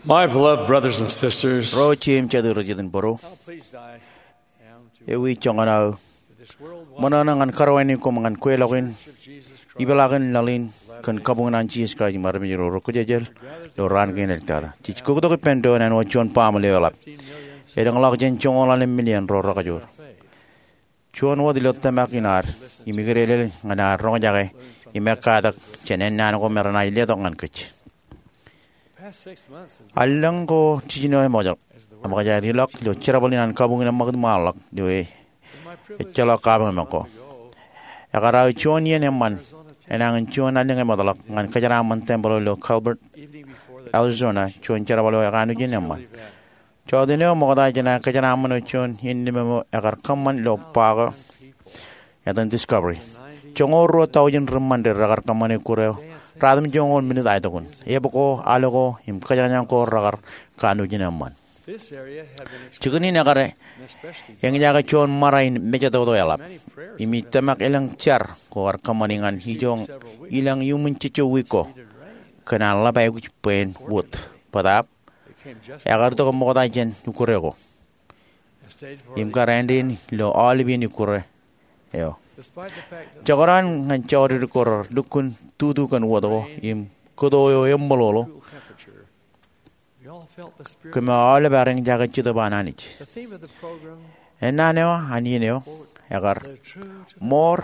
My beloved brothers and sisters, Ro chim chadu rajidin boro. how pleased I am to Ewi chongana this worldwide manana ngan karwani ko mangan kwelogin Church of Jesus Christ. ibalagan lalin kan kabungan Jesus Christ marmi ro ko jejel lo ran gen eltada. Chich ko ko pendo nan o chon pamle olap. 15 million Edang lag jen chongola le million ro ro kajur. faith. Chon wo dilot tamakinar imigrele ngana ro jage imekadak chenen nan ko merna ile to ngan kech. Past 6 months Allang ko chijino mojak. as the word Amaka jadi lok lo chirabolin kabungin magd malak dewe in my privilege chalo kabang mako. to go Yakara chon yen man Arizona enang chon aling modalak ngan kajara man templo lo Calvert evening before the Arizona chon charabalo yakanu jen man. event. Chodine moda jana kajara man chon hindi memo yakar kaman lo paga People yatan discovery. in 90 Chongoro tawjin remande ragar kamane kureo. Radam jongol minit aitakun. Eboko alogo him kajara ko ragar kanu jen man. this area had been experiencing Chigani nagare especially yang jaga chon marain meja to yalap. many prayers Imi tamak ilang char ko ar kamaningan hijong ilang yumun chicho wiko needed rain. kana labay ku pen wood padap It came just agar to mo ta jen ukurego a stage for im karandin lo olivin ukure yo despite the fact that jagoran ngan chawri kor dukun tudu kan wodo im kodoyo yemmololo cool temperature, we all felt the spirit. kama ole bareng jaga chito bananich The theme of the program, enaneo anineo agar live true to more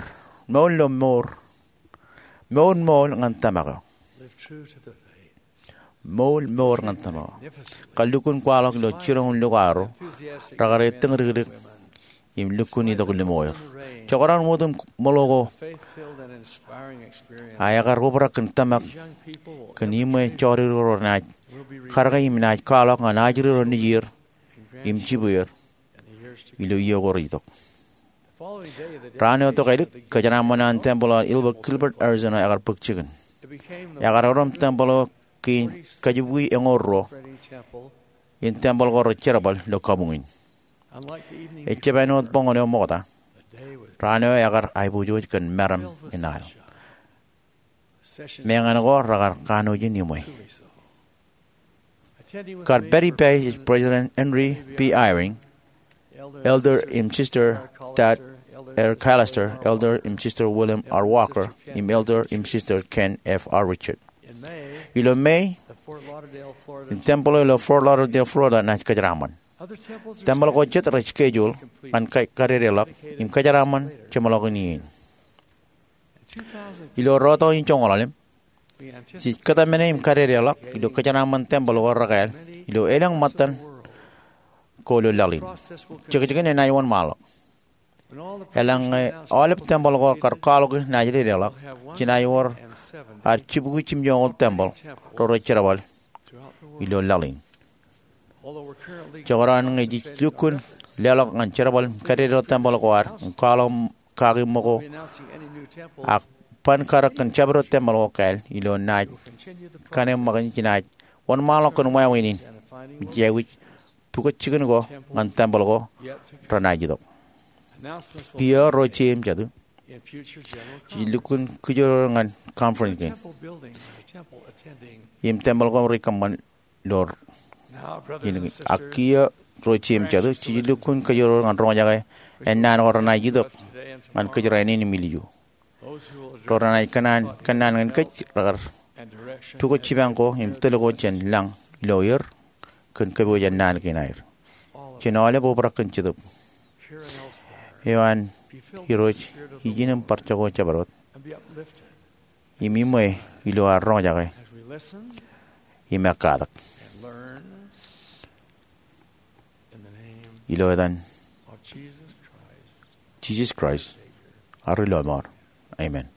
ngan tamago live true to the faith. more ngan tamago Magnificently kalukun kwalok lo chirong lugaro enthusiastic ragare men tengririk and women im lukuni to kulimoy in the rain, chokoran modum mologo faith-filled and inspiring experience. ayagar gobra kan tamak These young people will kanime chori ro na will be karga im na kalok na najri ro ni yir remembered im chibuyer in the years to come. ilo yogor itok The following day, the rane to kailik dedication of the kajana manan temple ilba Gilbert Arizona agar pukchigen it became the agar rom temple kin kajibui engorro celebrating temple. in temple gor cherabal lo kabungin Unlike the evening echebano bongone mogota the day was rane agar aibujo kan meram filled with inal sunshine. Session mengan go ragar kanu jini moy truly so. Attending with me Carberry were Bay President Henry P. Eyring, Elder Im Sister Tad R. Callister, Elder Im Sister William R. Walker, Im Elder Im Sister Ken F. R. Richard. in May, Ilo May, the Fort Lauderdale, Florida. in Temple ilo Fort Lauderdale, Florida, na kajaraman. Other temples are Temple ko scheduled jet ra schedule, complete an karirelak, im kajaraman, chamaloginiin. in 2000. Ilo roto in chongolalim, We si anticipate katamene im karirelak, ilo kajaraman temple ko rakael, ilo elang matan, world. ko lo lalin. Process will Chikachikin na iwan malak. when all the Elang announced olip temple ko karkalog na jirilak, will have 107 chinayor at chibugu chimjong temple, roro chirabal, throughout the world. ilo lalin. Although we're currently Chokoran ngi lukun lelok ngan chirabal kariro temple ko ar, kalom kagi moko be announcing any new temples, ak pan karak kan chabro temple ko kail, ilo na we'll continue the kane process magan chinaj. Wan malok kan maya winin, and finding jewich puko chicken go ngan temple ko yet to come. ranajidok. Announcements will Kia ro chim chadu, in future general conference. lukun kujoro ngan conference kin. Temple building and the temple attending. Im temple ko rikaman lor Now, brothers ini and sisters, akia rochim chadu chijilukun kajoro ngan ronga jaga enan orana jidok today and man tomorrow, kajora ini miliju those who will address rorana us kanan with kanan ngan kach ragar and direction tuko and chibango im telego chen lang lawyer kun kabo janan kinair all of chinole bo brakan chidup here and elsewhere. hewan Be filled with the hiroch spirit of the hijinam Lord parchago chabarot and be uplifted imimoy ilo arro jaga as we listen imakadak and learn in the name ilo dan of Jesus Christ. Jesus Christ arilo amor amen